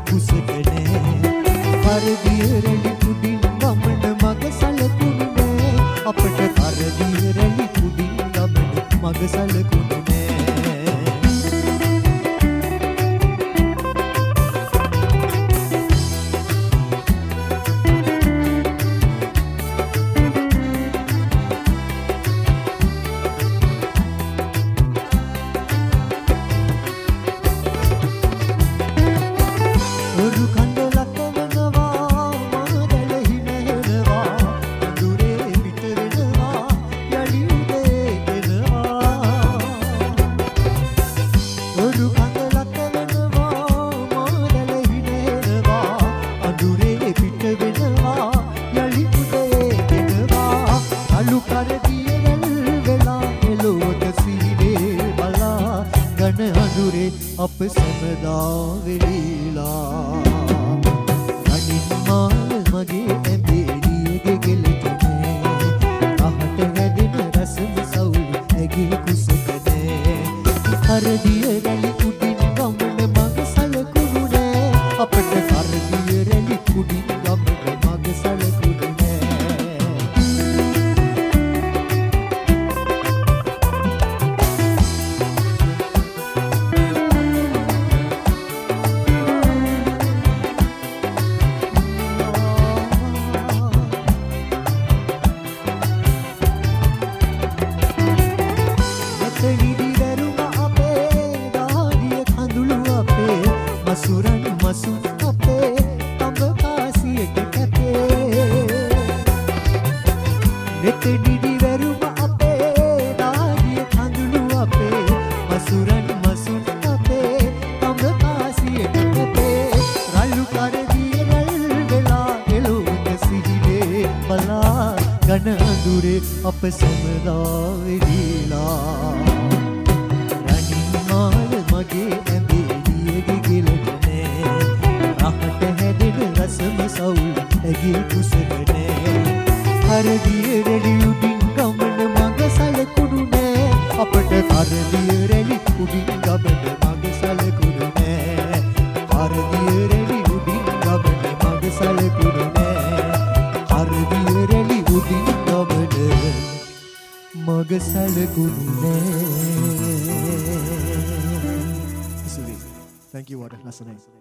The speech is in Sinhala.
කුසට නෑ කරදිය රැලි කුඩින් ගමන මග සලකුණු නෑ අපට කරදිය රැලි කුඩින් ගමන මග සලකුණු ඔරු කඳලක් වෙනවා මාදල හිනහෙනවා අඳුරේ පිට වෙනවා යලි උදේ එනවා ඔරු කඳලක් වෙනවා මාදල හිනහෙනවා අඳුරේ පිට වෙනවා යලි උදේ එනවා අලු කරදිය රැල් වෙලා එළොවට සීනේ බලා ඝන අඳුරේ අප සමදා වෙලිලා මගේ ඇඹේලියගේ ගෙලට නෑ රහට හැදෙන රසම සවුල් ඇගේ කුසක නෑ කරදිය රැලි කුඩින් ගමන මග සලකුණු නෑ අපට කරදිය රැලි කුඩින් ගමන මග සලකුණු මසුරන් මසුන් අපේ තඹ කාසියට කැපේ නෙත නිදි වැරුම අපේ දාඩිය කඳුළු අපේ මසුරන් මසුන් අපේ තඹ කාසියට කැපේ රළු කරදිය රැල් වෙලා එළොවට සිහිනේ බලා ඝන අඳුරේ අප සමදා වෙලිලා රණින් මාල මගේ ඇඹේලියගේ ගෙලට රහට හැදෙන රසම සවුල් ඇගේ කුසට නෑ කරදිය රැලි උඩින් ගමන මග සලකුණු නෑ අපට කරදිය රැලි උඩින් ගමන මග සලකුණු නෑ කරදිය රැලි උඩින් ගමන මග සලකුණු නෑ කරදිය රැලි උඩින් ගමන මග සලකුණු නෑ. Thank you, Water. That's nice.